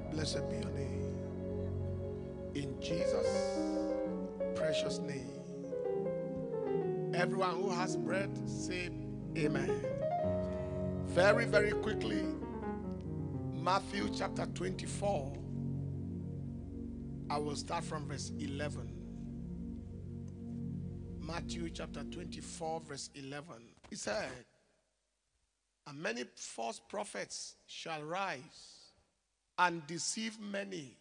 Blessed be your name. In Jesus' precious name. Everyone who has bread, say amen. Very, very quickly, Matthew chapter 24. I will start from verse 11. Matthew chapter 24, verse 11. He said, and many false prophets shall rise and deceive many.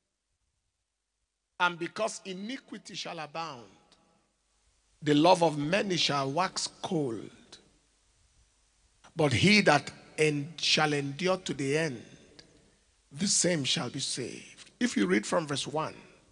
And because iniquity shall abound, the love of many shall wax cold. But he that shall endure to the end, the same shall be saved. If you read from verse 1.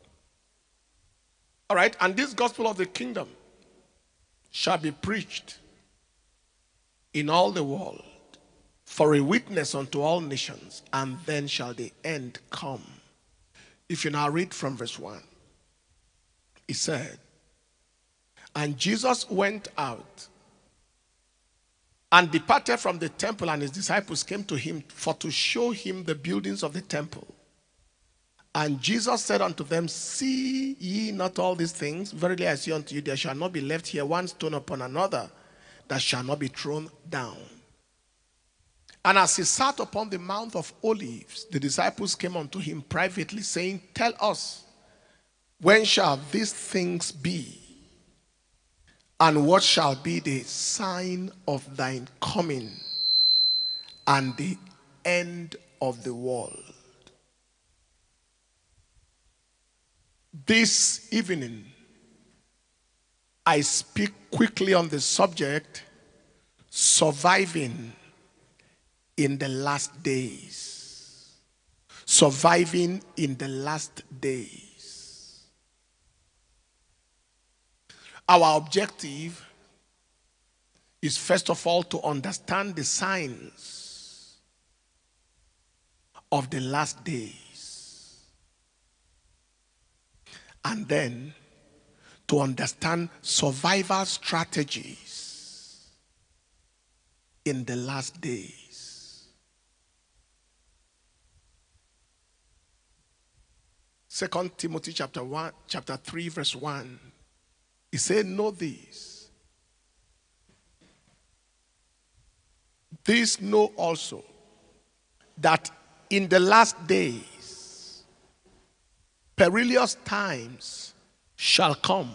All right, and this gospel of the kingdom shall be preached in all the world for a witness unto all nations, and then shall the end come. If you now read from verse 1, he said, and Jesus went out and departed from the temple, and his disciples came to him for to show him the buildings of the temple. And Jesus said unto them, see ye not all these things? Verily I say unto you, there shall not be left here one stone upon another that shall not be thrown down. And as he sat upon the Mount of Olives, the disciples came unto him privately, saying, tell us, when shall these things be? And what shall be the sign of thine coming and the end of the world? This evening, I speak quickly on the subject, surviving in the last days. Surviving in the last days. Our objective is first of all to understand the signs of the last days. And then to understand survival strategies in the last days. 2 Timothy chapter 3, verse 1. He said, know this. This know also, that in the last days, perilous times shall come.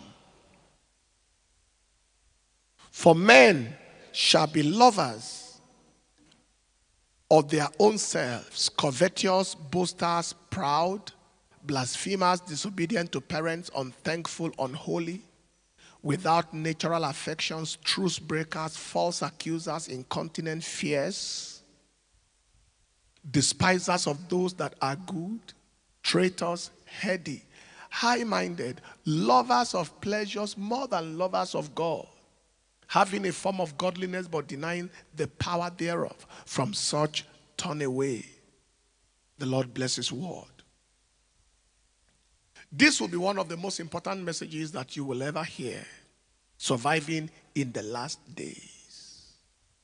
For men shall be lovers of their own selves, covetous, boasters, proud, blasphemers, disobedient to parents, unthankful, unholy, without natural affections, truce breakers, false accusers, incontinent, fierce, despisers of those that are good, traitors, heady, high-minded, lovers of pleasures more than lovers of God, having a form of godliness but denying the power thereof. From such turn away. The Lord bless his word. This will be one of the most important messages that you will ever hear. Surviving in the last days.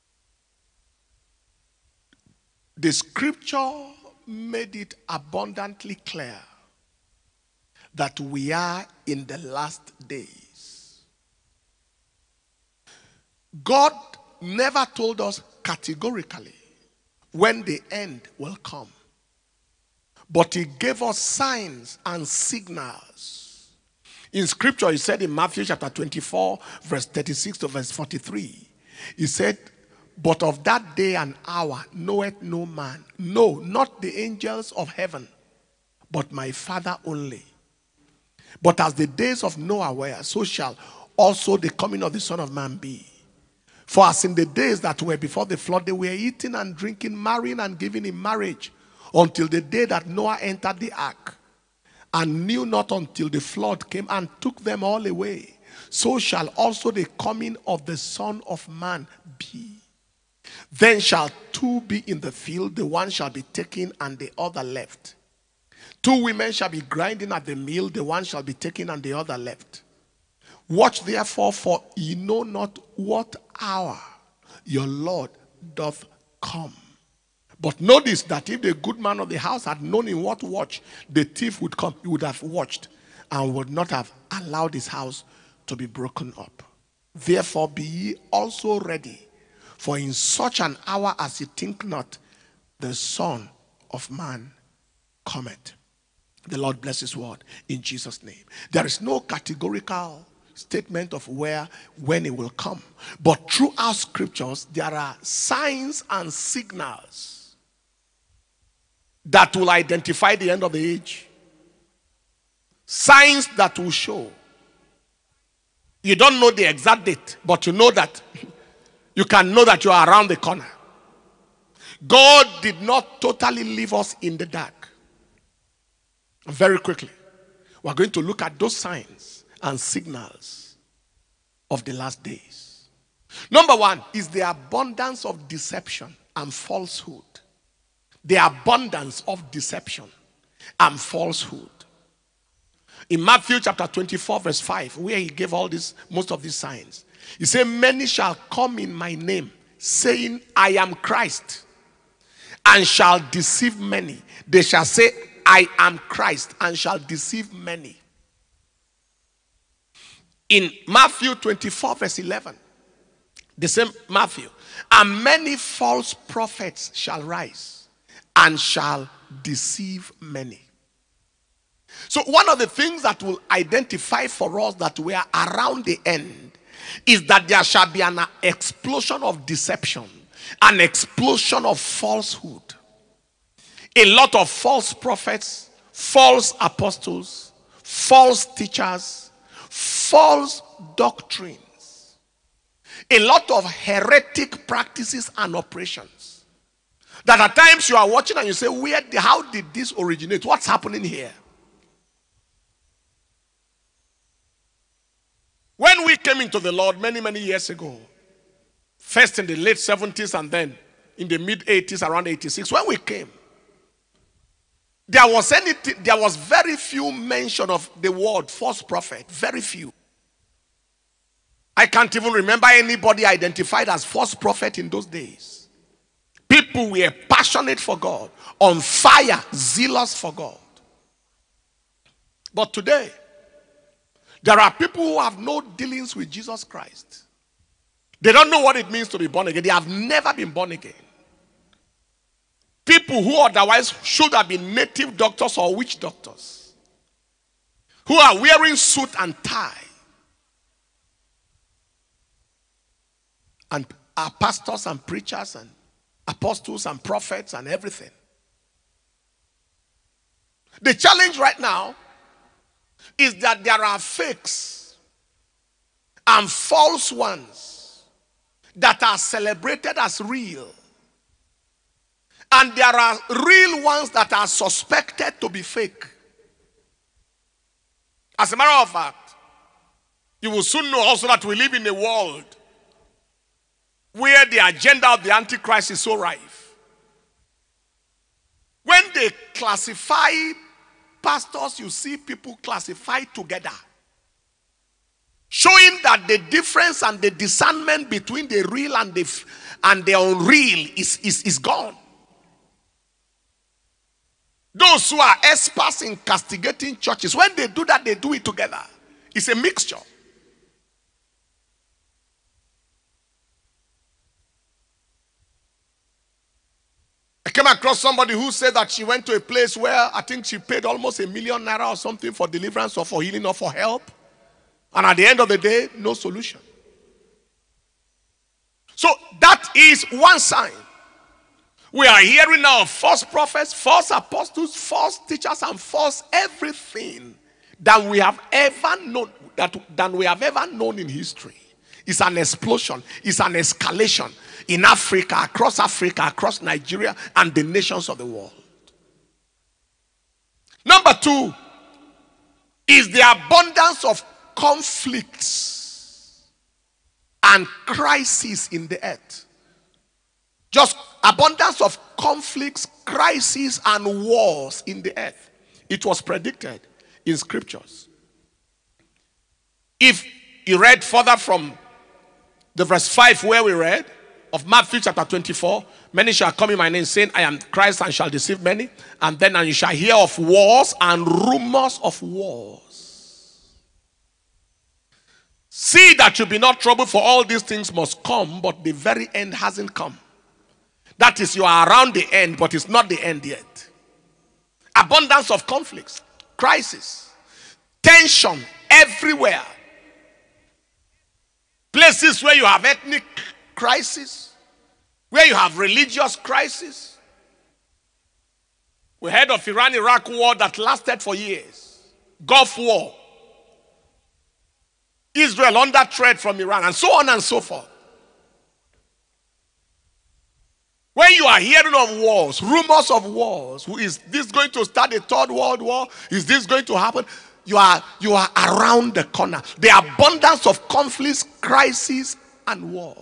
The scripture made it abundantly clear that we are in the last days. God never told us categorically when the end will come. But he gave us signs and signals. In scripture, he said in Matthew chapter 24, verse 36 to verse 43, he said, but of that day and hour knoweth no man, no, not the angels of heaven, but my Father only. But as the days of Noah were, so shall also the coming of the Son of Man be. For as in the days that were before the flood, they were eating and drinking, marrying and giving in marriage, until the day that Noah entered the ark, and knew not until the flood came and took them all away. So shall also the coming of the Son of Man be. Then shall two be in the field, the one shall be taken and the other left. Two women shall be grinding at the mill, the one shall be taken and the other left. Watch therefore, for ye know not what hour your Lord doth come. But notice that if the good man of the house had known in what watch the thief would come, he would have watched and would not have allowed his house to be broken up. Therefore be ye also ready, for in such an hour as ye think not, the Son of Man cometh. The Lord bless his word in Jesus' name. There is no categorical statement of when it will come. But throughout scriptures, there are signs and signals that will identify the end of the age. Signs that will show. You don't know the exact date, but you know that you can know that you are around the corner. God did not totally leave us in the dark. Very quickly, we're going to look at those signs and signals of the last days. Number one is the abundance of deception and falsehood. The abundance of deception and falsehood. In Matthew chapter 24 verse 5, where he gave most of these signs, he said, many shall come in my name, saying, I am Christ, and shall deceive many. They shall say, I am Christ, and shall deceive many. In Matthew 24 verse 11, the same Matthew, and many false prophets shall rise, and shall deceive many. So one of the things that will identify for us that we are around the end is that there shall be an explosion of deception, an explosion of falsehood. A lot of false prophets, false apostles, false teachers, false doctrines. A lot of heretic practices and operations. That at times you are watching and you say, how did this originate? What's happening here? When we came into the Lord many, many years ago, first in the late 70s and then in the mid 80s, around 86, when we came, there was very few mention of the word false prophet. Very few. I can't even remember anybody identified as false prophet in those days. People were passionate for God, on fire, zealous for God. But today, there are people who have no dealings with Jesus Christ. They don't know what it means to be born again. They have never been born again. People who otherwise should have been native doctors or witch doctors, who are wearing suit and tie, and are pastors and preachers and apostles and prophets and everything. The challenge right now is that there are fakes and false ones that are celebrated as real. And there are real ones that are suspected to be fake. As a matter of fact, you will soon know also that we live in a world where the agenda of the Antichrist is so rife. When they classify pastors, you see people classified together, showing that the difference and the discernment between the real and the unreal is gone. Those who are experts in castigating churches, when they do that, they do it together. It's a mixture. I came across somebody who said that she went to a place where I think she paid almost ₦1 million or something for deliverance or for healing or for help. And at the end of the day, no solution. So that is one sign. We are hearing now of false prophets, false apostles, false teachers, and false everything that we have ever known in history. It's an explosion. It's an escalation in Africa, across Nigeria, and the nations of the world. Number two is the abundance of conflicts and crises in the earth. Just abundance of conflicts, crises, and wars in the earth. It was predicted in scriptures. If you read further from the verse 5 where we read, of Matthew chapter 24, many shall come in my name, saying, I am Christ, and shall deceive many. And then you shall hear of wars and rumors of wars. See that you be not troubled, for all these things must come, but the very end hasn't come. That is, you are around the end, but it's not the end yet. Abundance of conflicts, crisis, tension everywhere. Places where you have ethnic crisis, where you have religious crisis. We heard of Iran-Iraq war that lasted for years. Gulf War. Israel under threat from Iran, and so on and so forth. When you are hearing of wars, rumors of wars, is this going to start a third world war? Is this going to happen? You are around the corner. The abundance of conflicts, crises, and wars.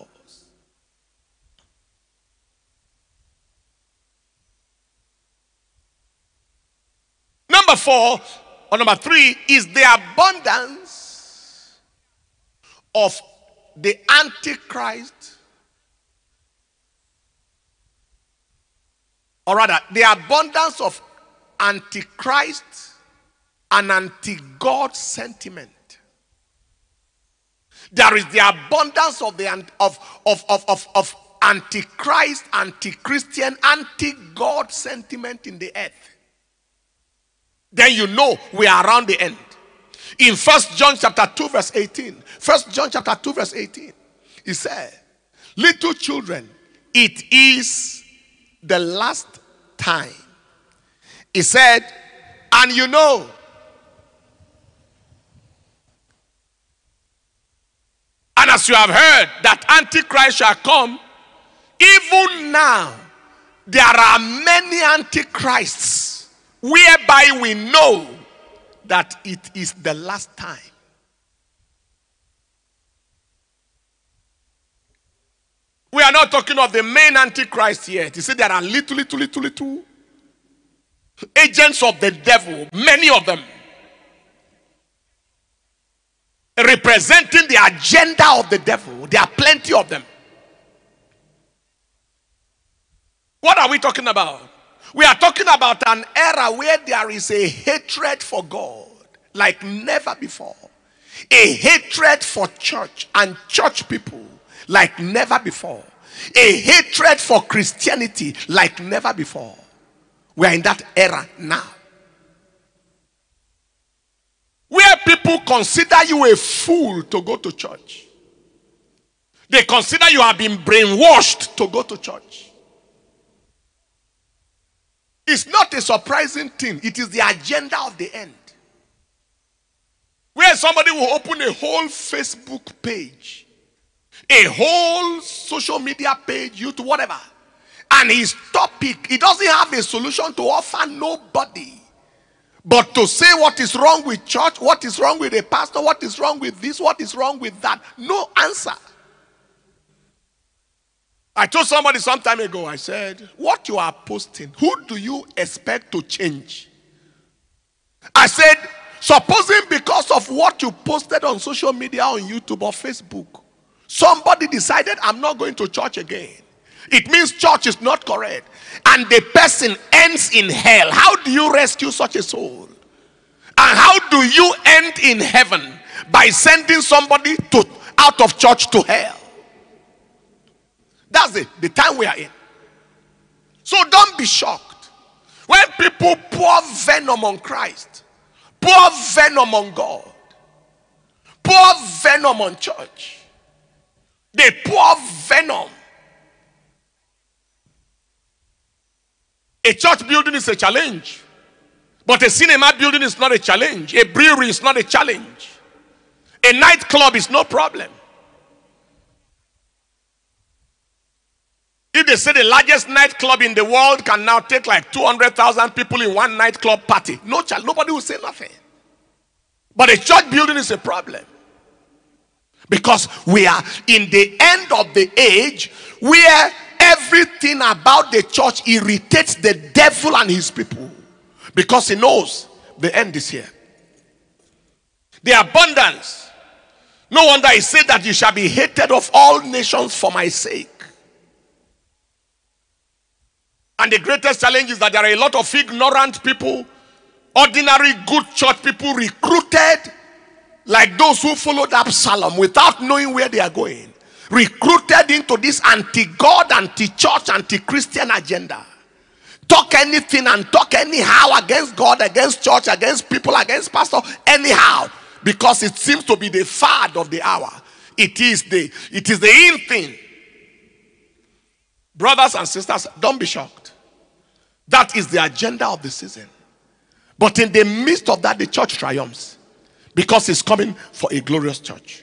Number 4, or number 3, is the abundance of the Antichrist. Or rather, the abundance of Antichrist and anti-God sentiment. There is the abundance of the of Antichrist, anti-Christian, anti-God sentiment in the earth. Then you know we are around the end. In 1 John chapter 2 verse 18. 1 John chapter 2 verse 18. He said, little children, it is the last time. He said, and you know, and as you have heard that Antichrist shall come, even now there are many Antichrists, whereby we know that it is the last time. We are not talking of the main Antichrist yet. You see, there are little agents of the devil, many of them, representing the agenda of the devil. There are plenty of them. What are we talking about? We are talking about an era where there is a hatred for God like never before. A hatred for church and church people like never before. A hatred for Christianity like never before. We are in that era now. Where people consider you a fool to go to church. They consider you have been brainwashed to go to church. It's not a surprising thing. It is the agenda of the end. Where somebody will open a whole Facebook page, a whole social media page, YouTube, whatever. And his topic, he doesn't have a solution to offer nobody. But to say what is wrong with church, what is wrong with a pastor, what is wrong with this, what is wrong with that. No answer. I told somebody some time ago, I said, what you are posting, who do you expect to change? I said, supposing because of what you posted on social media, on YouTube or Facebook, somebody decided I'm not going to church again. It means church is not correct. And the person ends in hell. How do you rescue such a soul? And how do you end in heaven? By sending somebody out of church to hell. That's the time we are in. So don't be shocked when people pour venom on Christ, pour venom on God, pour venom on church. They pour venom. A church building is a challenge, but a cinema building is not a challenge. A brewery is not a challenge. A nightclub is no problem. If they say the largest nightclub in the world can now take like 200,000 people in one nightclub party, nobody will say nothing. But a church building is a problem. Because we are in the end of the age where everything about the church irritates the devil and his people. Because he knows the end is here. The abundance. No wonder he said that you shall be hated of all nations for my sake. And the greatest challenge is that there are a lot of ignorant people, ordinary good church people recruited like those who followed Absalom without knowing where they are going. Recruited into this anti-God, anti-church, anti-Christian agenda. Talk anything and talk anyhow against God, against church, against people, against pastor, anyhow. Because it seems to be the fad of the hour. It is the in thing. Brothers and sisters, don't be shocked. That is the agenda of the season. But in the midst of that, the church triumphs. Because it's coming for a glorious church.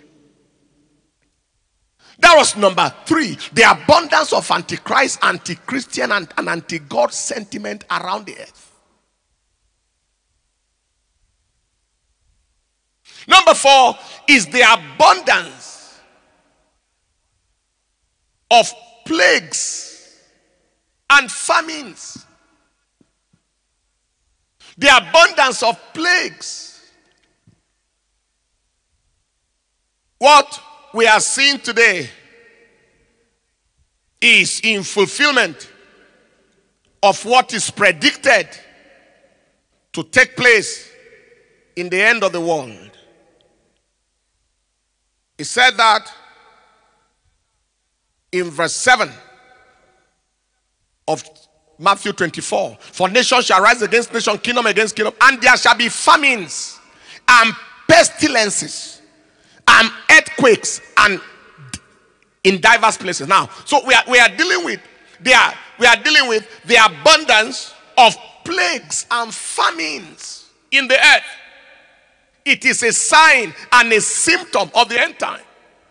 That was number 3. The abundance of antichrist, anti-Christian, and anti-God sentiment around the earth. Number 4 is the abundance of plagues and famines. The abundance of plagues. What we are seeing today is in fulfillment of what is predicted to take place in the end of the world. He said that in verse 7 of Matthew 24. For nation shall rise against nation, kingdom against kingdom, and there shall be famines and pestilences and earthquakes and in diverse places. Now, so we are dealing with the abundance of plagues and famines in the earth. It is a sign and a symptom of the end time.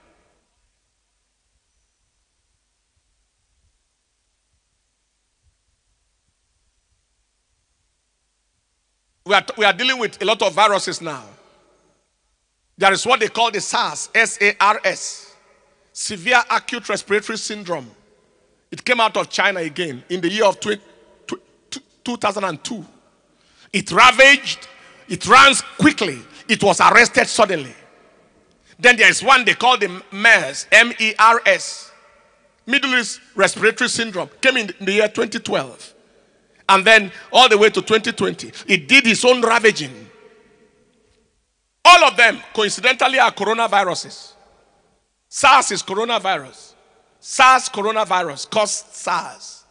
We are dealing with a lot of viruses now. There is what they call the SARS, S-A-R-S, Severe Acute Respiratory Syndrome. It came out of China again in the year of 2002. It ravaged, it ran quickly, it was arrested suddenly. Then there is one they call the MERS, M-E-R-S, Middle East Respiratory Syndrome, came in the year 2012. And then all the way to 2020, it did its own ravaging. All of them, coincidentally, are coronaviruses. SARS is coronavirus. SARS coronavirus caused SARS.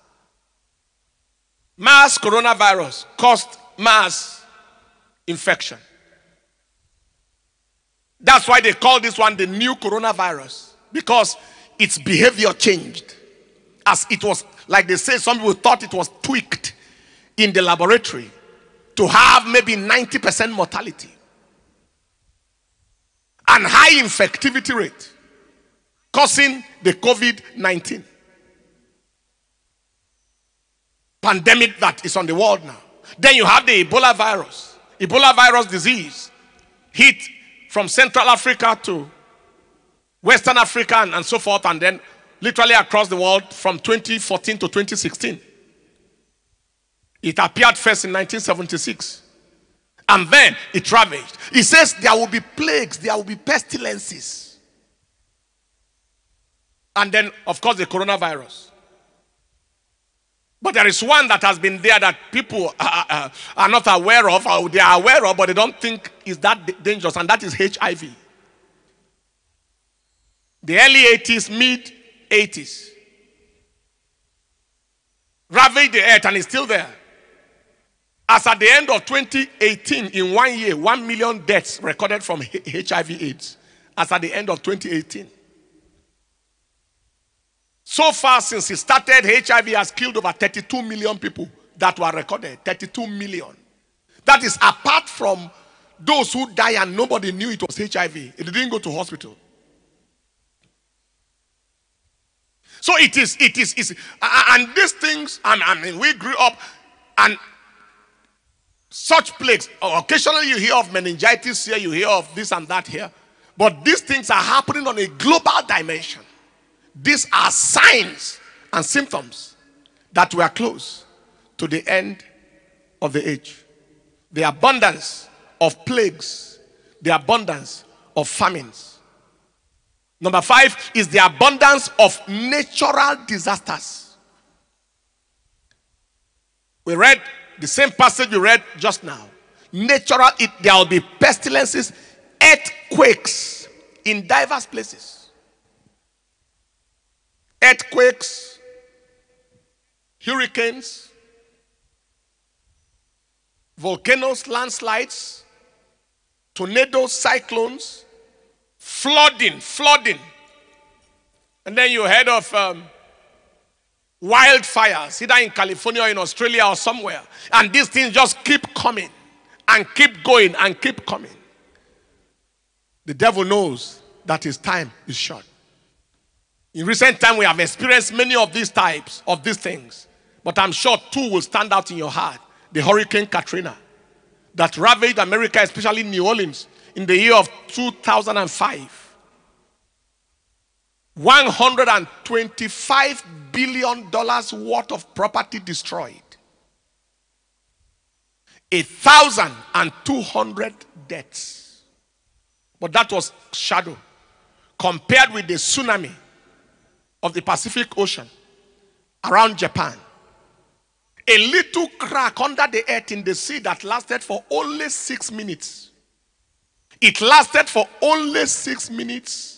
MERS coronavirus caused MERS infection. That's why they call this one the new coronavirus. Because its behavior changed. As it was, like they say, some people thought it was tweaked in the laboratory to have maybe 90% mortality and high infectivity rate, causing the COVID-19 pandemic that is on the world now. Then you have the Ebola virus disease, hit from Central Africa to Western Africa and so forth, and then literally across the world from 2014 to 2016. It appeared first in 1976. And then it ravaged. It says there will be plagues, there will be pestilences. And then, of course, the coronavirus. But there is one that has been there that people are not aware of, or they are aware of, but they don't think is that dangerous, and that is HIV. The early 80s, mid-80s. Ravaged the earth and is still there. As at the end of 2018, in 1 year, 1 million deaths recorded from HIV/AIDS. As at the end of 2018. So far since it started, HIV has killed over 32 million people that were recorded. 32 million. That is apart from those who die and nobody knew it was HIV. It didn't go to hospital. So it is, and these things, I mean, we grew up, and such plagues, occasionally you hear of meningitis here, you hear of this and that here, but these things are happening on a global dimension. These are signs and symptoms that we are close to the end of the age. The abundance of plagues, the abundance of famines. Number 5 is the abundance of natural disasters. We read the same passage we read just now. There will be pestilences, earthquakes in diverse places. Earthquakes, hurricanes, volcanoes, landslides, tornadoes, cyclones, flooding. And then you heard of wildfires, either in California or in Australia or somewhere. And these things just keep coming and keep going and keep coming. The devil knows that his time is short. In recent time, we have experienced many of these types of these things. But I'm sure two will stand out in your heart. The Hurricane Katrina that ravaged America, especially New Orleans, in the year of 2005. $125 billion worth of property destroyed. 1,200 deaths. But that was shadow compared with the tsunami of the Pacific Ocean around Japan. A little crack under the earth in the sea that lasted for only 6 minutes. It lasted for only 6 minutes.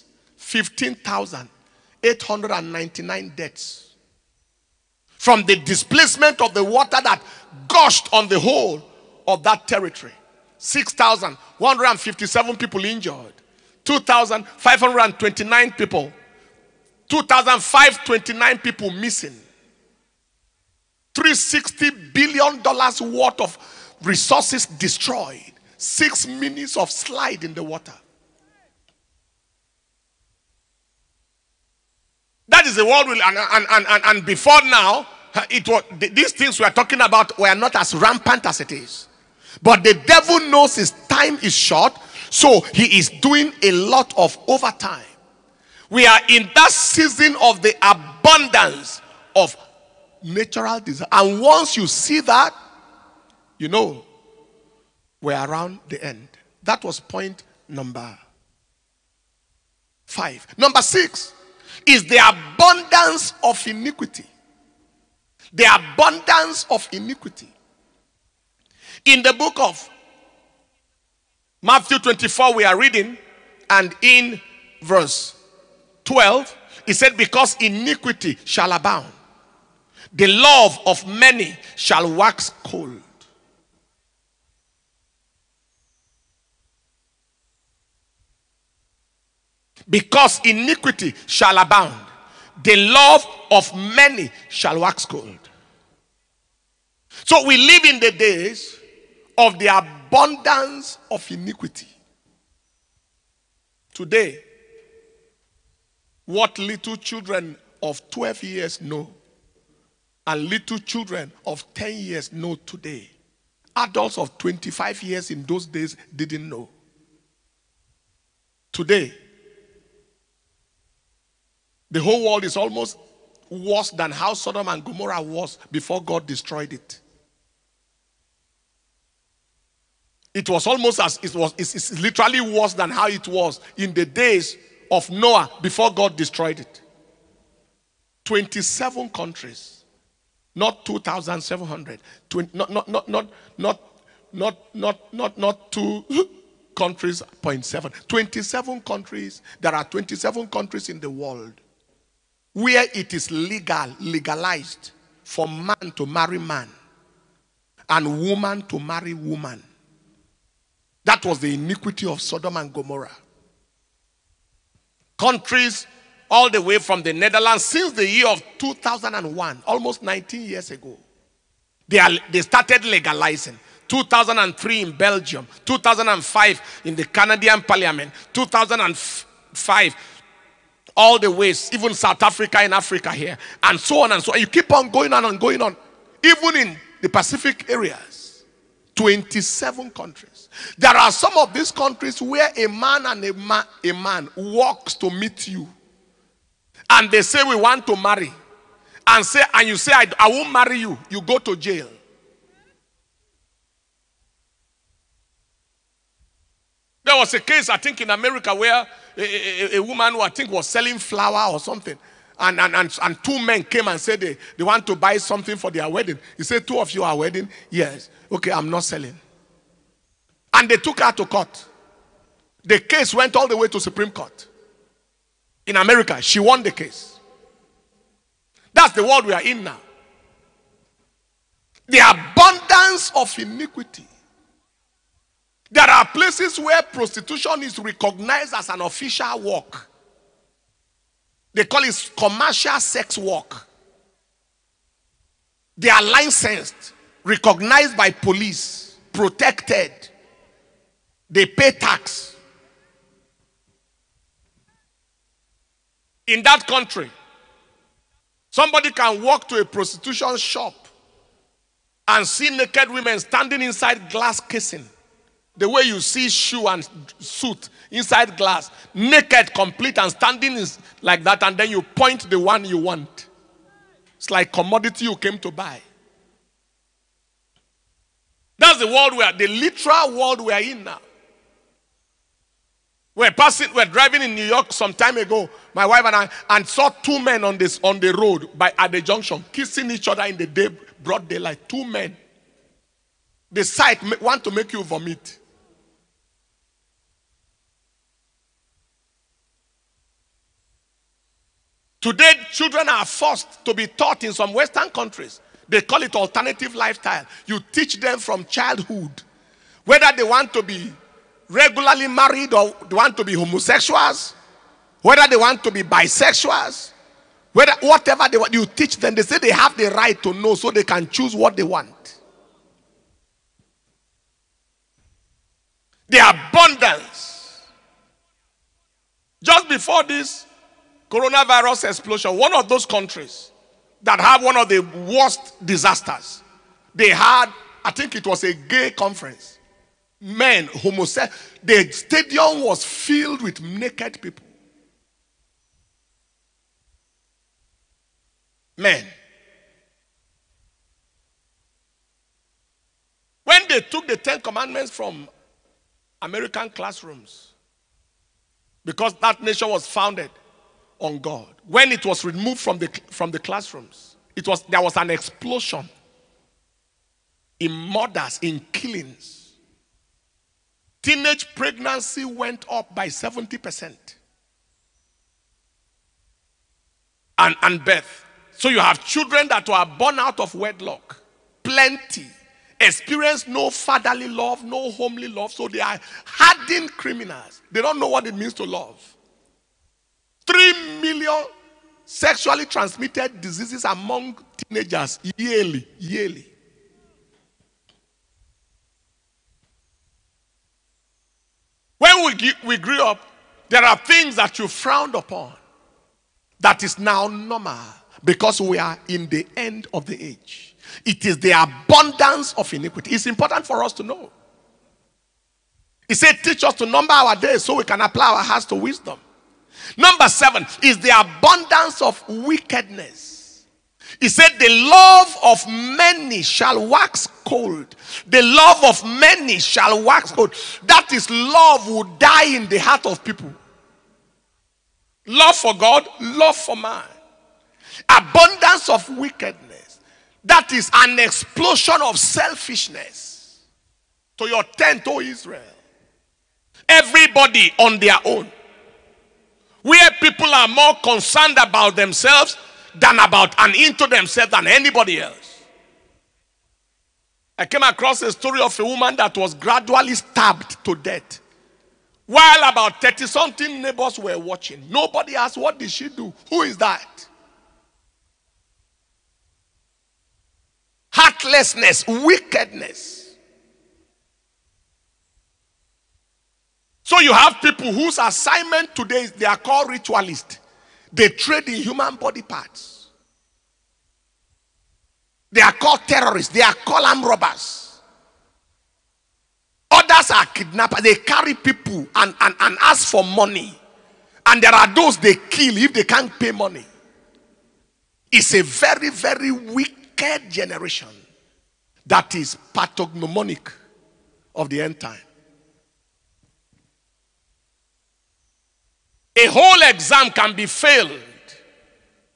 15,899 deaths. From the displacement of the water that gushed on the whole of that territory. 6,157 people injured. 2,529 people. 2,529 people missing. $360 billion worth of resources destroyed. 6 minutes of slide in the water. That is the world and before now, these things we are talking about were not as rampant as it is. But the devil knows his time is short, so he is doing a lot of overtime. We are in that season of the abundance of natural disaster. And once you see that, you know we're around the end. That was point number 5. Number 6 is the abundance of iniquity. The abundance of iniquity. In the book of Matthew 24 we are reading, and in verse 12 it said, because iniquity shall abound, the love of many shall wax cold. Because iniquity shall abound, the love of many shall wax cold. So we live in the days of the abundance of iniquity. Today, what little children of 12 years know and little children of 10 years know today, adults of 25 years in those days didn't know. Today, the whole world is almost worse than how Sodom and Gomorrah was before God destroyed it. It was almost as it's literally worse than how it was in the days of Noah before God destroyed it. 27 countries, not 2,700. Not 2 countries, 0.7. 27 countries. There are 27 countries in the world where it is legalized for man to marry man and woman to marry woman. That was the iniquity of Sodom and Gomorrah. Countries all the way from the Netherlands since the year of 2001, almost 19 years ago, they started legalizing. 2003 in Belgium, 2005 in the Canadian Parliament, 2005 all the way, even South Africa in Africa here, and so on and so on. You keep on going on and going on. Even in the Pacific areas, 27 countries. There are some of these countries where a man and a man walks to meet you, and they say we want to marry, and you say I won't marry you. You go to jail. There was a case, I think, in America where a woman who I think was selling flour or something, And two men came and said they want to buy something for their wedding. He said, two of you are wedding? Yes. Okay, I'm not selling. And they took her to court. The case went all the way to Supreme Court. In America, she won the case. That's the world we are in now. The abundance of iniquity. There are places where prostitution is recognized as an official work. They call it commercial sex work. They are licensed, recognized by police, protected. They pay tax. In that country, somebody can walk to a prostitution shop and see naked women standing inside glass casing. The way you see shoe and suit inside glass, naked, complete, and standing is like that, and then you point the one you want. It's like commodity you came to buy. That's the world the literal world we are in now. We're driving in New York some time ago, my wife and I, and saw two men on the road at the junction, kissing each other in the broad daylight. Two men. The sight want to make you vomit. Today, children are forced to be taught in some Western countries. They call it alternative lifestyle. You teach them from childhood, whether they want to be regularly married or they want to be homosexuals, whether they want to be bisexuals, whatever they want, you teach them. They say they have the right to know so they can choose what they want. The abundance. Just before this coronavirus explosion, one of those countries that have one of the worst disasters, they had, I think it was a gay conference. Men, homosexual. The stadium was filled with naked people. Men. When they took the 10 Commandments from American classrooms, because that nation was founded on God, when it was removed from the classrooms, there was an explosion in murders, in killings. Teenage pregnancy went up by 70%. And birth. So you have children that were born out of wedlock. Plenty. Experience no fatherly love, no homely love. So they are hardened criminals. They don't know what it means to love. 3 million sexually transmitted diseases among teenagers yearly. When we grew up, there are things that you frowned upon that is now normal because we are in the end of the age. It is the abundance of iniquity. It's important for us to know. He said, teach us to number our days so we can apply our hearts to wisdom. Number 7 is the abundance of wickedness. He said, the love of many shall wax cold. The love of many shall wax cold. That is, love will die in the heart of people. Love for God, love for man. Abundance of wickedness. That is an explosion of selfishness. To your tent, O Israel. Everybody on their own. Where people are more concerned about themselves than about and into themselves than anybody else. I came across a story of a woman that was gradually stabbed to death while about 30-something neighbors were watching. Nobody asked, what did she do? Who is that? Heartlessness, wickedness. So you have people whose assignment today is they are called ritualists. They trade in human body parts. They are called terrorists. They are called armed robbers. Others are kidnappers. They carry people and ask for money. And there are those they kill if they can't pay money. It's a very, very wicked generation that is pathognomonic of the end time. A whole exam can be failed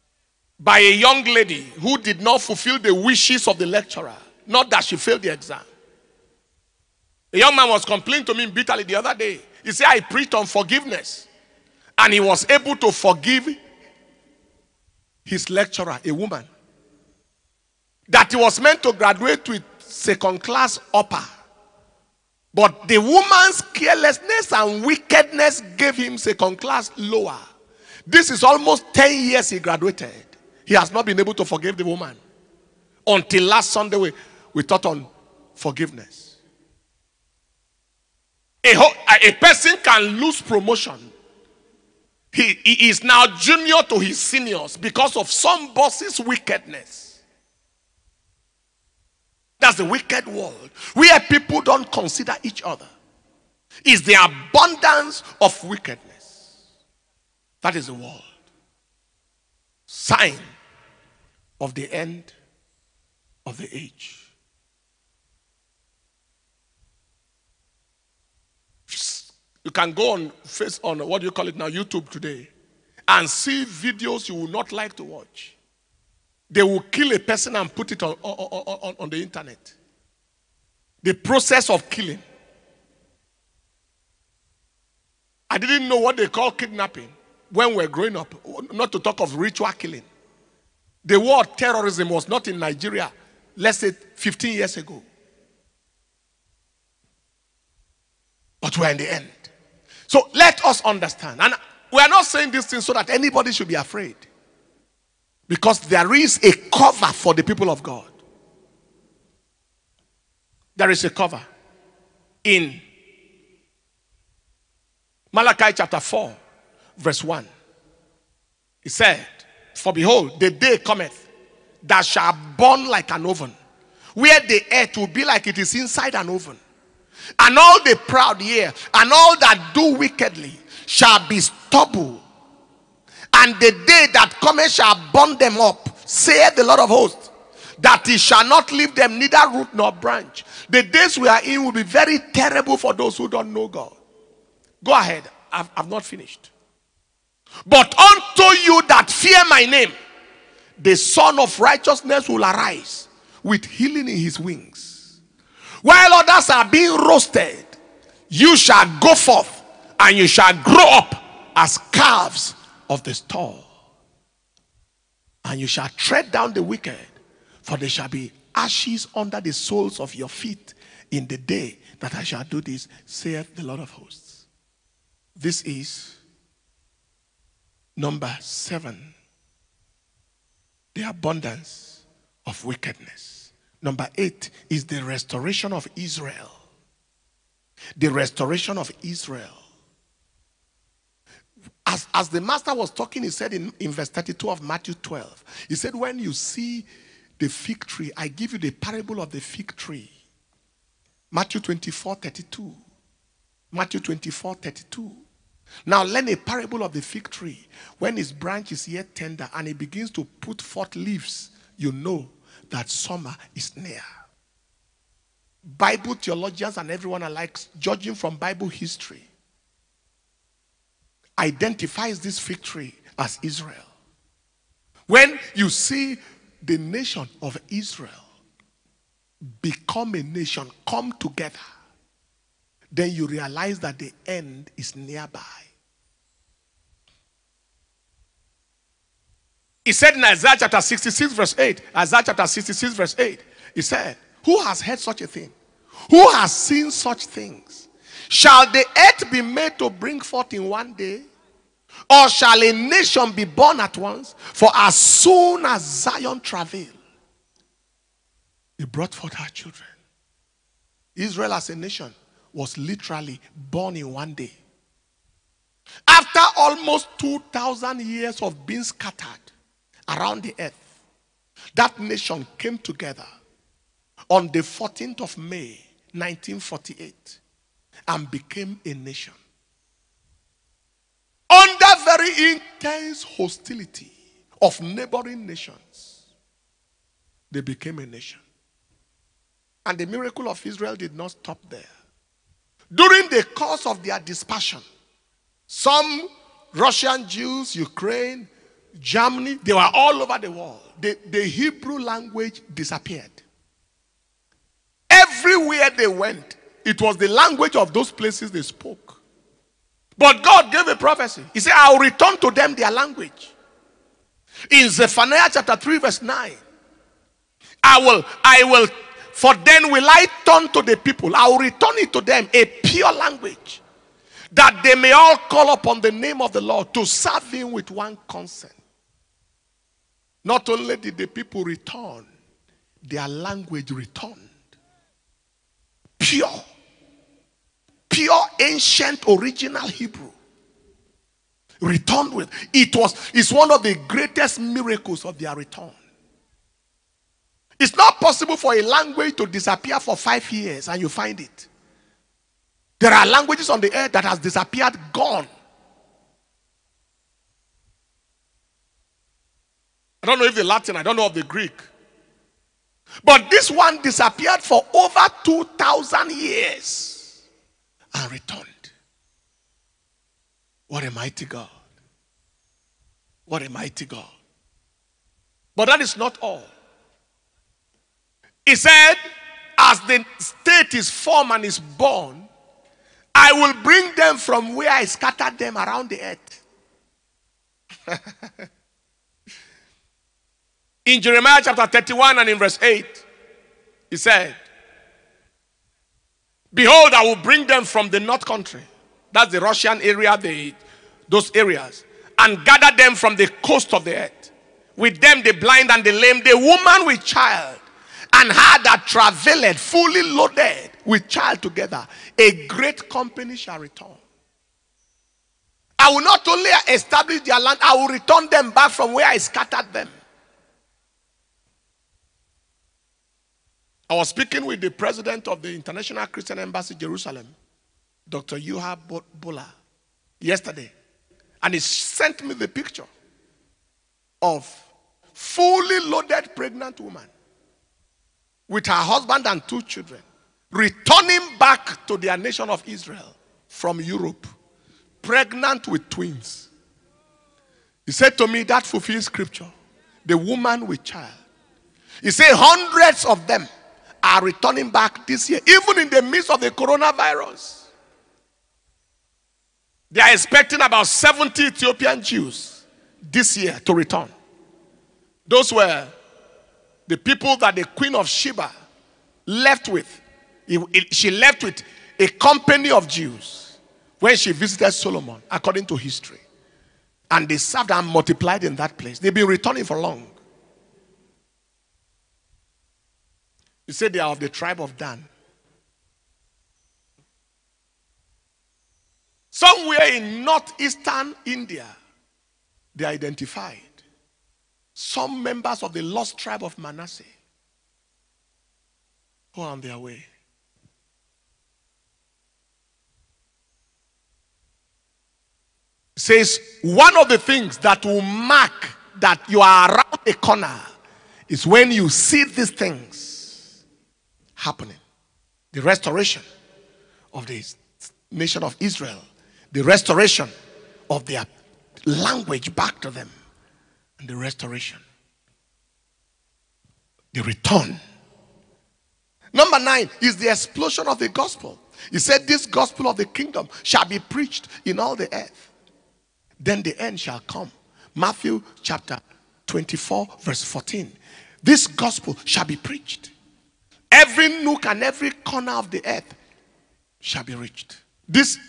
by a young lady who did not fulfill the wishes of the lecturer, not that she failed the exam. A young man was complaining to me bitterly the other day. He said, I preached on forgiveness. And he was able to forgive his lecturer, a woman, that he was meant to graduate with second class upper. But the woman's carelessness and wickedness gave him second class lower. This is almost 10 years he graduated. He has not been able to forgive the woman. Until last Sunday we taught on forgiveness. A person can lose promotion. He is now junior to his seniors because of some boss's wickedness. That's the wicked world, where people don't consider each other. It's the abundance of wickedness. That is the world. Sign of the end of the age. You can go on what do you call it now, YouTube today, and see videos you will not like to watch. They will kill a person and put it on the internet. The process of killing. I didn't know what they call kidnapping when we were growing up, not to talk of ritual killing. The word terrorism was not in Nigeria, let's say 15 years ago. But we're in the end. So let us understand. And we are not saying these things so that anybody should be afraid. Because there is a cover for the people of God. There is a cover. In Malachi chapter 4, verse 1. He said, for behold, the day cometh that shall burn like an oven, where the earth will be like it is inside an oven. And all the proud here, and all that do wickedly, shall be stubble. And the day that cometh shall burn them up, saith the Lord of hosts, that he shall not leave them neither root nor branch. The days we are in will be very terrible for those who don't know God. Go ahead, I've not finished. But unto you that fear my name, the Son of Righteousness will arise with healing in his wings. While others are being roasted, you shall go forth and you shall grow up as calves of the stall. And you shall tread down the wicked, for there shall be ashes under the soles of your feet in the day that I shall do this, saith the Lord of hosts. This is number 7. The abundance of wickedness. Number 8 is the restoration of Israel. The restoration of Israel. As the master was talking, he said in verse 32 of Matthew 12, he said, when you see the fig tree, I give you the parable of the fig tree. Matthew 24:32. Matthew 24:32. Now learn a parable of the fig tree. When its branch is yet tender and it begins to put forth leaves, you know that summer is near. Bible theologians and everyone alike, judging from Bible history, identifies this fig tree as Israel. When you see the nation of Israel become a nation, come together, then you realize that the end is nearby. He said in Isaiah chapter 66 verse 8, Isaiah chapter 66 verse 8, he said, who has heard such a thing? Who has seen such things? Shall the earth be made to bring forth in one day? Or shall a nation be born at once? For as soon as Zion travailed, he brought forth her children. Israel as a nation was literally born in one day. After almost 2,000 years of being scattered around the earth, that nation came together on the 14th of May, 1948, and became a nation. Under very intense hostility of neighboring nations, they became a nation. And the miracle of Israel did not stop there. During the course of their dispersion, some Russian Jews, Ukraine, Germany, they were all over the world. The Hebrew language disappeared. Everywhere they went, it was the language of those places they spoke. But God gave a prophecy. He said, I will return to them their language. In Zephaniah chapter 3 verse 9, I will, for then will I turn to the people. I will return it to them a pure language, that they may all call upon the name of the Lord to serve him with one consent. Not only did the people return, their language returned. Pure, ancient, original Hebrew. Returned with. It's one of the greatest miracles of their return. It's not possible for a language to disappear for 5 years and you find it. There are languages on the earth that has disappeared, gone. I don't know if the Latin, I don't know of the Greek. But this one disappeared for over 2,000 years and returned. What a mighty God. What a mighty God. But that is not all. He said, as the state is formed and is born, I will bring them from where I scattered them around the earth. In Jeremiah chapter 31 and in verse 8, he said, behold, I will bring them from the north country. That's the Russian area, those areas. And gather them from the coast of the earth. With them the blind and the lame, the woman with child, and her that travailed, fully loaded with child together. A great company shall return. I will not only establish their land, I will return them back from where I scattered them. I was speaking with the president of the International Christian Embassy, Jerusalem, Dr. Yuha Bola, yesterday. And he sent me the picture of fully loaded pregnant woman with her husband and 2 children returning back to their nation of Israel from Europe, pregnant with twins. He said to me, that fulfills scripture. The woman with child. He said hundreds of them are returning back this year, even in the midst of the coronavirus. They are expecting about 70 Ethiopian Jews this year to return. Those were the people that the Queen of Sheba left with. She left with a company of Jews when she visited Solomon, according to history. And they served and multiplied in that place. They've been returning for long. He said they are of the tribe of Dan. Somewhere in northeastern India, they identified some members of the lost tribe of Manasseh who are on their way. It says one of the things that will mark that you are around a corner is when you see these things happening. The restoration of the nation of Israel. The restoration of their language back to them. And the restoration. The return. Number 9 is the explosion of the gospel. He said this gospel of the kingdom shall be preached in all the earth. Then the end shall come. Matthew chapter 24 verse 14. This gospel shall be preached. Every nook and every corner of the earth shall be reached. This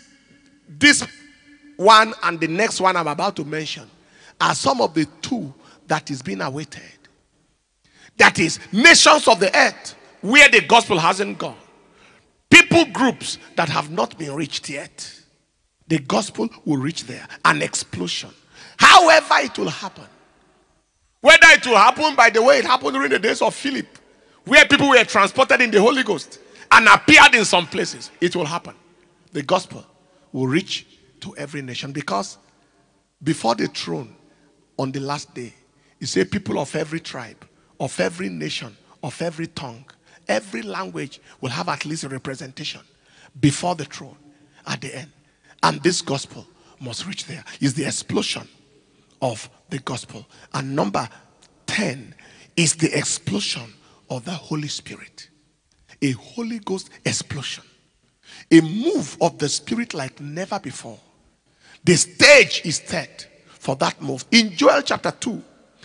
one and the next one I'm about to mention are some of the 2 that is being awaited. That is, nations of the earth where the gospel hasn't gone. People groups that have not been reached yet. The gospel will reach there. An explosion. However it will happen. Whether it will happen by the way it happened during the days of Philip, where people were transported in the Holy Ghost and appeared in some places, it will happen. The gospel will reach to every nation, because before the throne on the last day, you say people of every tribe, of every nation, of every tongue, every language will have at least a representation before the throne at the end. And this gospel must reach there. Is the explosion of the gospel. And number 10 is the explosion of the Holy Spirit. A Holy Ghost explosion. A move of the Spirit like never before. The stage is set for that move. In Joel chapter 2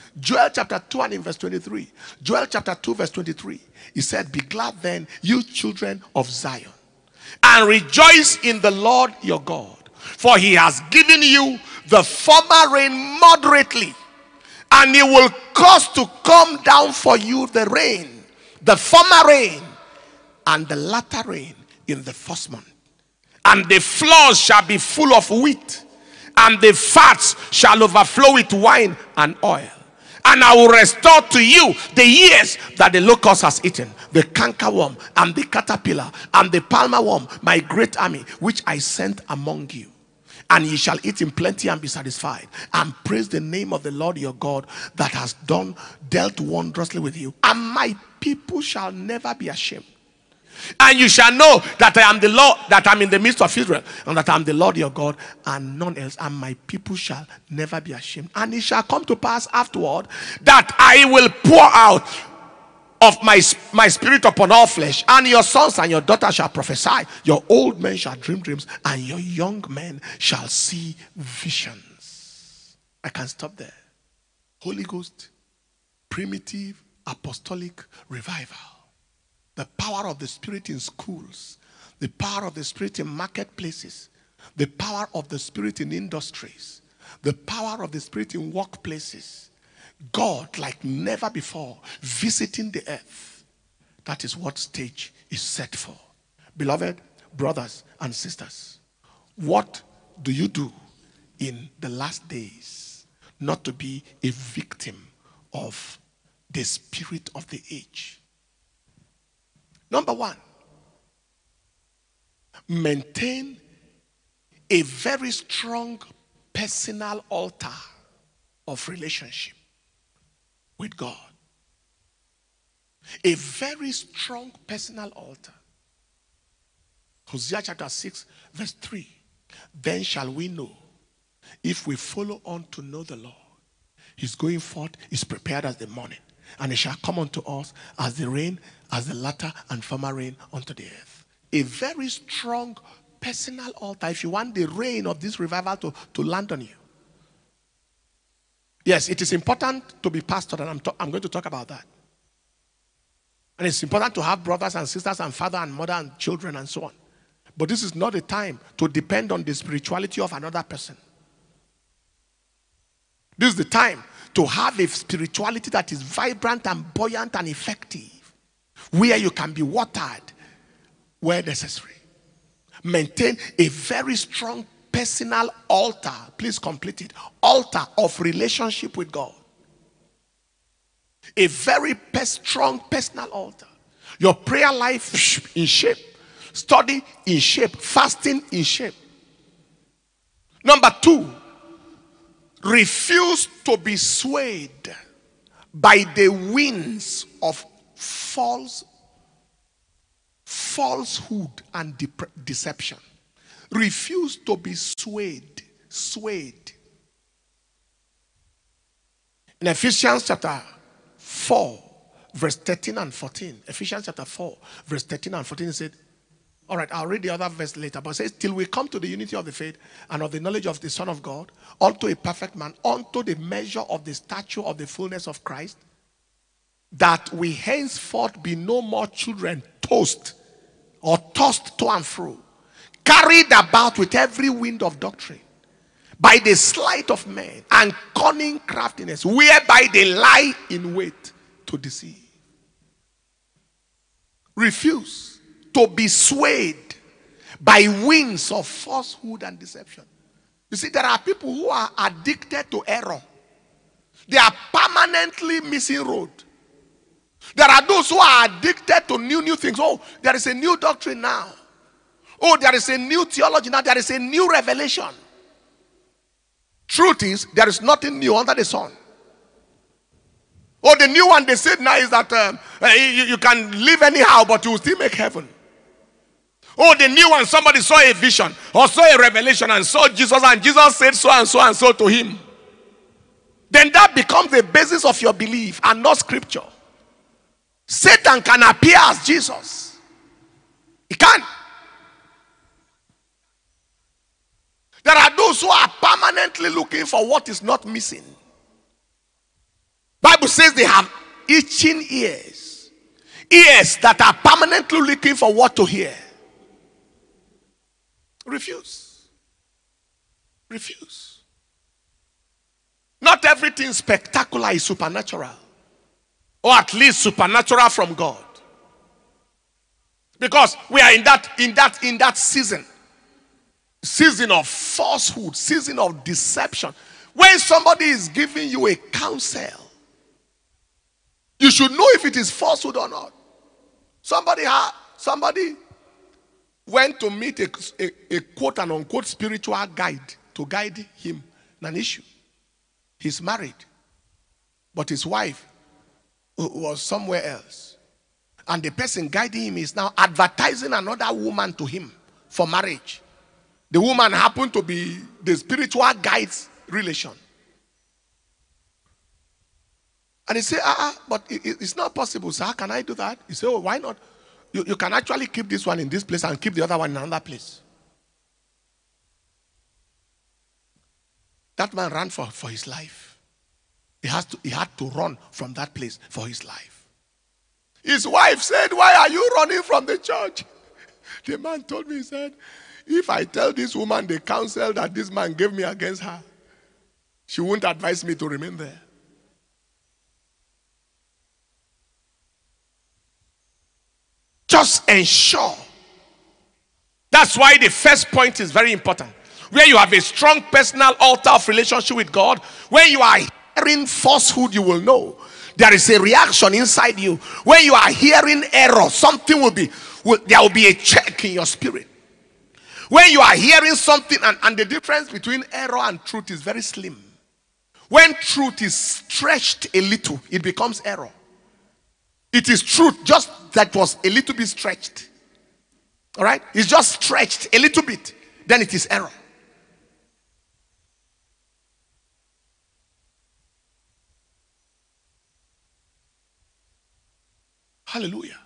and in verse 23. Joel chapter 2 verse 23. He said, "Be glad then, you children of Zion, and rejoice in the Lord your God. For he has given you the former rain moderately, and he will cause to come down for you the rain, the former rain, and the latter rain in the first month. And the floors shall be full of wheat, and the fats shall overflow with wine and oil. And I will restore to you the years that the locust has eaten, the cankerworm and the caterpillar and the palmer worm, my great army, which I sent among you. And ye shall eat in plenty and be satisfied, and praise the name of the Lord your God that has dealt wondrously with you. And my people shall never be ashamed. And you shall know that I am the Lord, that I am in the midst of Israel, and that I am the Lord your God, and none else. And my people shall never be ashamed. And it shall come to pass afterward that I will pour out of my spirit upon all flesh, and your sons and your daughters shall prophesy, your old men shall dream dreams, and your young men shall see visions." I can stop there. Holy Ghost, primitive apostolic revival. The power of the Spirit in schools, the power of the Spirit in marketplaces, the power of the Spirit in industries, the power of the Spirit in workplaces. God like never before visiting the earth. That is what stage is set for. Beloved brothers and sisters, what do you do in the last days not to be a victim of the spirit of the age? Number one, maintain a very strong personal altar of relationship with God. A very strong personal altar. Hosea chapter 6 verse 3. "Then shall we know, if we follow on to know the Lord. His going forth is prepared as the morning, and it shall come unto us as the rain, as the latter and former rain unto the earth." A very strong personal altar if you want the rain of this revival to land on you. Yes, it is important to be pastored, and I'm going to talk about that. And it's important to have brothers and sisters and father and mother and children and so on. But this is not a time to depend on the spirituality of another person. This is the time to have a spirituality that is vibrant and buoyant and effective, where you can be watered where necessary. Maintain a very strong personal altar. Please complete it. Altar of relationship with God. A very strong personal altar. Your prayer life in shape. Study in shape. Fasting in shape. Number 2, refuse to be swayed by the winds of falsehood and deception. Refuse to be swayed. In Ephesians chapter 4, verse 13 and 14. Ephesians chapter 4, verse 13 and 14 said, all right, I'll read the other verse later, but it says, "Till we come to the unity of the faith and of the knowledge of the Son of God, unto a perfect man, unto the measure of the stature of the fullness of Christ, that we henceforth be no more children tossed to and fro, carried about with every wind of doctrine, by the sleight of men and cunning craftiness, whereby they lie in wait to deceive." Refuse to be swayed by winds of falsehood and deception. You see, there are people who are addicted to error. They are permanently missing road. There are those who are addicted to new things. Oh, there is a new doctrine now. Oh, there is a new theology now. There is a new revelation. Truth is, there is nothing new under the sun. Oh, the new one they said now is that you can live anyhow, but you will still make heaven. Oh, the new one, somebody saw a vision or saw a revelation and saw Jesus, and Jesus said so and so and so to him. then that becomes the basis of your belief and not scripture. Satan can appear as Jesus. He can. There are those who are permanently looking for what is not missing. Bible says they have itching ears. Ears that are permanently looking for what to hear. Refuse. Refuse. Not everything spectacular is supernatural. Or at least supernatural from God. Because we are in that season. Season of falsehood, season of deception. When somebody is giving you a counsel, you should know if it is falsehood or not. Somebody went to meet a quote and unquote spiritual guide to guide him in an issue. He's married, but his wife was somewhere else. And the person guiding him is now advertising another woman to him for marriage. The woman happened to be the spiritual guide's relation. And he said, but it's not possible, sir. How can I do that? He said, oh, why not? You can actually keep this one in this place and keep the other one in another place. That man ran for his life. He had to run from that place for his life. His wife said, why are you running from the church? The man told me, he said, if I tell this woman the counsel that this man gave me against her, she won't advise me to remain there. Just ensure. That's why the first point is very important. Where you have a strong personal altar of relationship with God, when you are hearing falsehood, you will know there is a reaction inside you. When you are hearing error, something there will be a check in your spirit. When you are hearing something, and the difference between error and truth is very slim. When truth is stretched a little, it becomes error. It is truth, just that was a little bit stretched. All right? It's just stretched a little bit, then it is error. Hallelujah.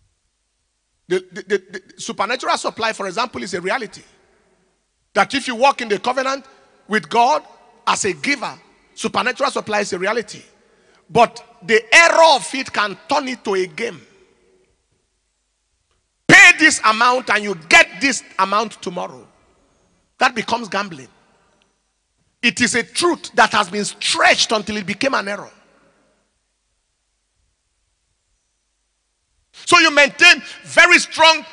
The supernatural supply, for example, is a reality. That if you walk in the covenant with God as a giver, supernatural supply is a reality. But the error of it can turn it to a game. Pay this amount and you get this amount tomorrow. That becomes gambling. It is a truth that has been stretched until it became an error. So you maintain very strong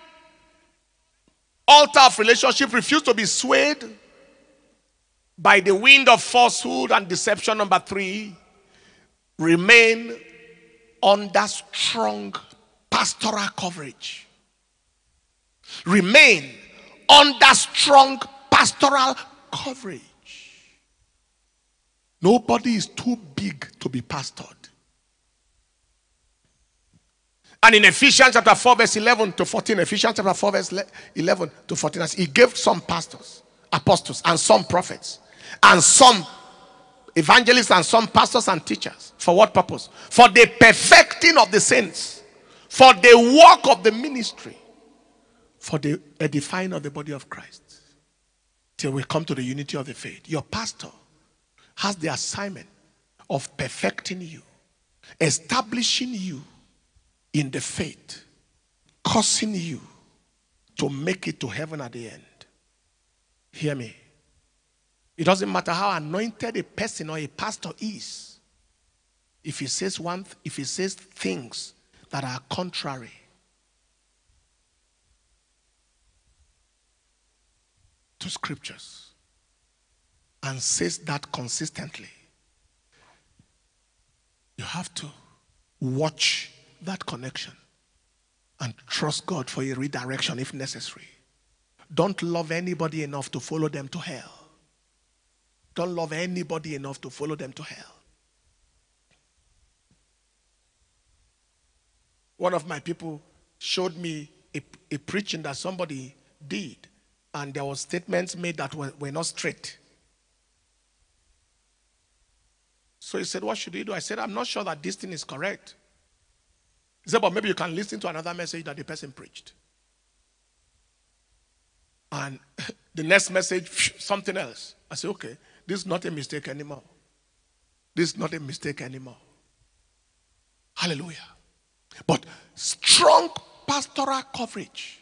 altar of relationship. Refuse to be swayed by the wind of falsehood and deception. Number 3, remain under strong pastoral coverage. Remain under strong pastoral coverage. Nobody is too big to be pastored. And in Ephesians chapter 4 verse 11 to 14, Ephesians chapter 4 verse 11 to 14, he gave some pastors, apostles, and some prophets, and some evangelists, and some pastors and teachers. For what purpose? For the perfecting of the saints, for the work of the ministry, for the edifying of the body of Christ, till we come to the unity of the faith. Your pastor has the assignment of perfecting you, establishing you in the faith, causing you to make it to heaven at the end. Hear me. It doesn't matter how anointed a person or a pastor is. If he says things that are contrary to scriptures and says that consistently, you have to watch that connection and trust God for a redirection if necessary. Don't love anybody enough to follow them to hell. Don't love anybody enough to follow them to hell. One of my people showed me a preaching that somebody did, and there were statements made that were not straight. So he said, what should he do? I said, I'm not sure that this thing is correct. He said, but maybe you can listen to another message that the person preached. And the next message, something else. I said, okay, this is not a mistake anymore. This is not a mistake anymore. Hallelujah. But strong pastoral coverage.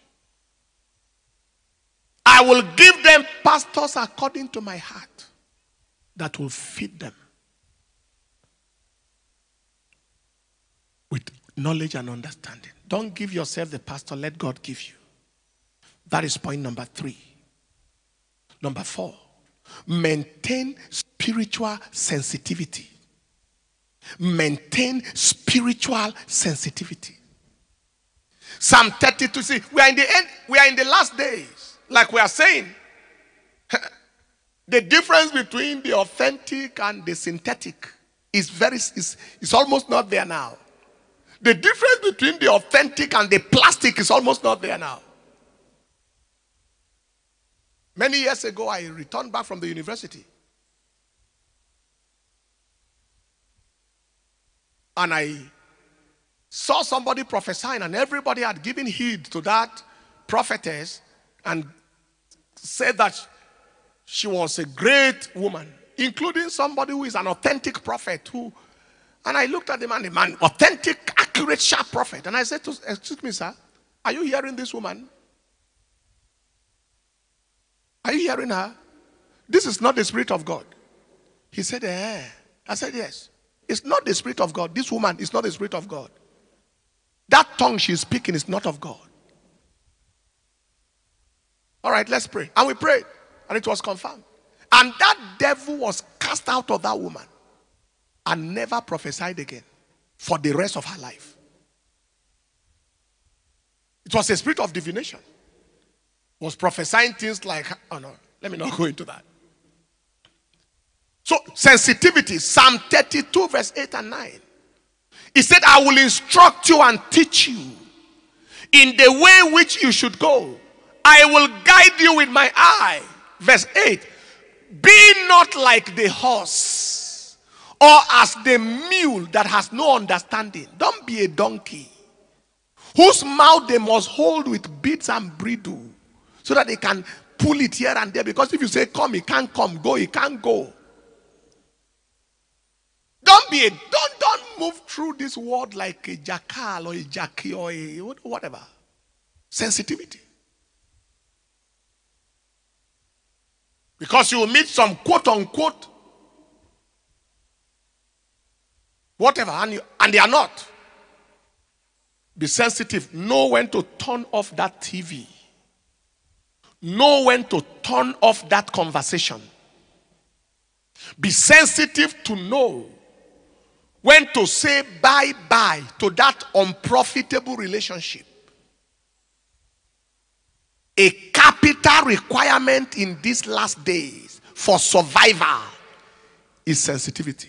I will give them pastors according to my heart that will feed them with knowledge and understanding. Don't give yourself the pastor, let God give you. That is point number 3. Number 4, maintain spiritual sensitivity. Maintain spiritual sensitivity. Psalm 32, see, we are in the end, we are in the last days. Like we are saying, the difference between the authentic and the synthetic is almost not there now. The difference between the authentic and the plastic is almost not there now. Many years ago, I returned back from the university. And I saw somebody prophesying, and everybody had given heed to that prophetess and said that she was a great woman, including somebody who is an authentic prophet. And I looked at the man, authentic, accurate, sharp prophet. And I said, excuse me, sir, are you hearing this woman? Are you hearing her? This is not the Spirit of God. He said, eh. I said, yes. It's not the Spirit of God. This woman is not the Spirit of God. That tongue she's speaking is not of God. All right, let's pray. And we prayed. And it was confirmed. And that devil was cast out of that woman. And never prophesied again. For the rest of her life. It was a spirit of divination. Was prophesying things like, oh no, let me not go into that. So, sensitivity, Psalm 32 verse 8 and 9. He said, I will instruct you and teach you in the way which you should go. I will guide you with my eye. Verse 8. Be not like the horse or as the mule that has no understanding. Don't be a donkey whose mouth they must hold with bits and bridle so that they can pull it here and there. Because if you say come, he can't come. Go, he can't go. Don't move through this world like a jackal or a jackie or a whatever. Sensitivity. Because you will meet some quote unquote whatever and they are not. Be sensitive. Know when to turn off that TV. Know when to turn off that conversation. Be sensitive to know when to say bye-bye to that unprofitable relationship. A capital requirement in these last days for survival is sensitivity.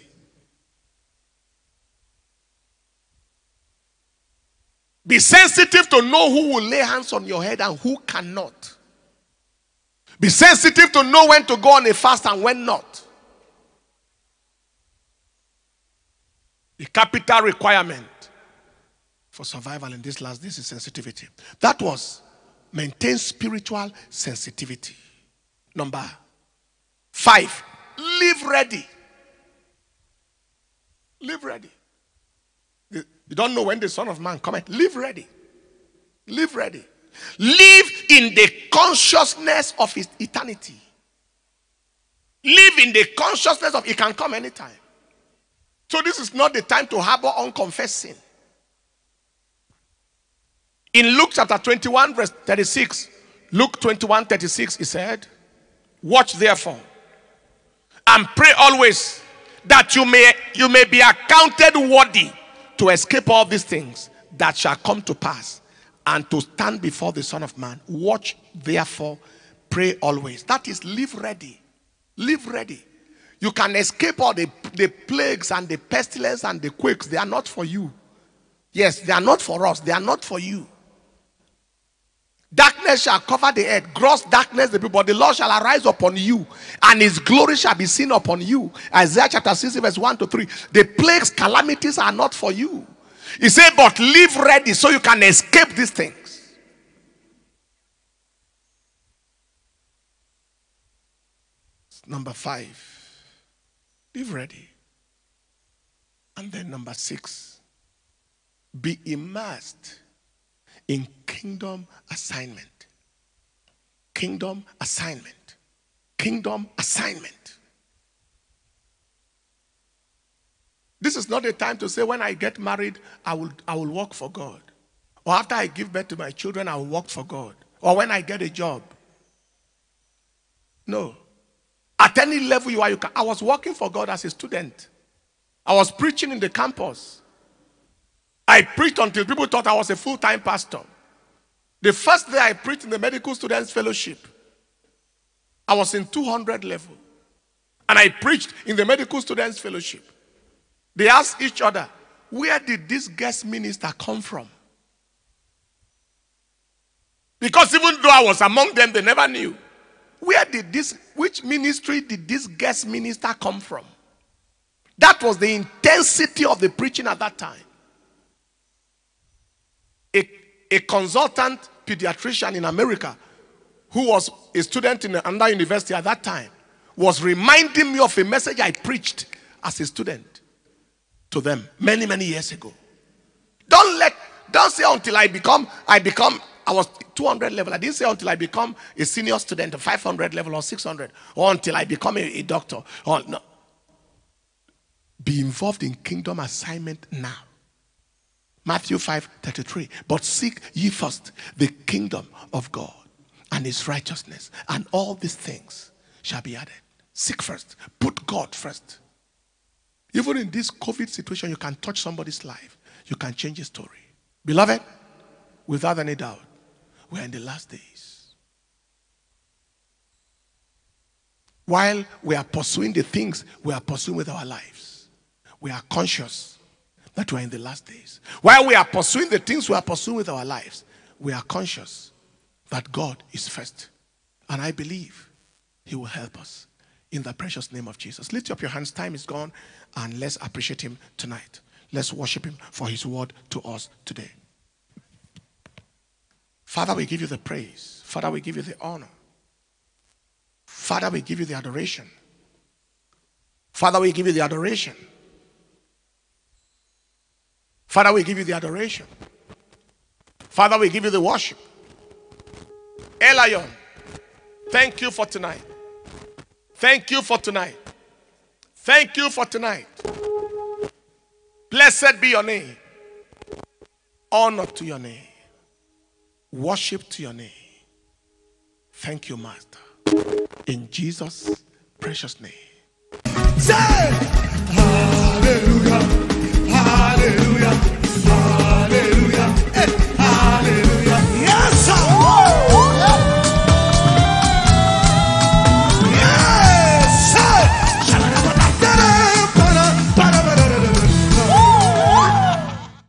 Be sensitive to know who will lay hands on your head and who cannot. Be sensitive to know when to go on a fast and when not. The capital requirement for survival in this last days is sensitivity. That was maintain spiritual sensitivity. Number 5, live ready. Live ready. You don't know when the Son of Man cometh. Live ready. Live ready. Live in the consciousness of his eternity. Live in the consciousness of it can come anytime. So this is not the time to harbor unconfessed sin. In Luke chapter 21 verse 36, Luke 21:36, he said, watch therefore and pray always that you may be accounted worthy to escape all these things that shall come to pass and to stand before the Son of Man. Watch therefore, pray always. That is, live ready. Live ready. You can escape all the plagues and the pestilence and the quakes. They are not for you. Yes, they are not for us. They are not for you. Darkness shall cover the earth, gross darkness the people, but the Lord shall arise upon you, and his glory shall be seen upon you. Isaiah chapter 60, verse 1 to 3. The plagues, calamities are not for you. He said, but live ready so you can escape these things. Number 5, live ready. And then number 6, be immersed in kingdom assignment. Kingdom assignment. Kingdom assignment. This is not a time to say, when I get married, I will work for God. Or after I give birth to my children, I will work for God. Or when I get a job. No. At any level you are, I was working for God as a student. I was preaching in the campus. I preached until people thought I was a full-time pastor. The first day I preached in the Medical Students Fellowship, I was in 200 level. And I preached in the Medical Students Fellowship. They asked each other, where did this guest minister come from? Because even though I was among them, they never knew. Which ministry did this guest minister come from? That was the intensity of the preaching at that time. A consultant pediatrician in America who was a student in another university at that time was reminding me of a message I preached as a student to them many, many years ago. Don't say until I was 200 level. I didn't say until I become a senior student, a 500 level or 600, or until I become a doctor. No. Be involved in kingdom assignment now. Matthew 5:33. But seek ye first the kingdom of God and his righteousness, and all these things shall be added. Seek first. Put God first. Even in this COVID situation, you can touch somebody's life. You can change his story. Beloved, without any doubt, we're in the last days. While we are pursuing the things we are pursuing with our lives, we are conscious that we're in the last days. While we are pursuing the things we are pursuing with our lives, we are conscious that God is first. And I believe he will help us in the precious name of Jesus. Lift up your hands. Time is gone, and let's appreciate him tonight. Let's worship him for his word to us today. Father, we give you the praise. Father, we give you the honor. Father, we give you the adoration. Father, we give you the adoration. Father, we give you the adoration. Father, we give you the worship. Elion, thank you for tonight. Thank you for tonight. Thank you for tonight. Blessed be your name. Honor to your name. Worship to your name. Thank you, Master. In Jesus' precious name. Say!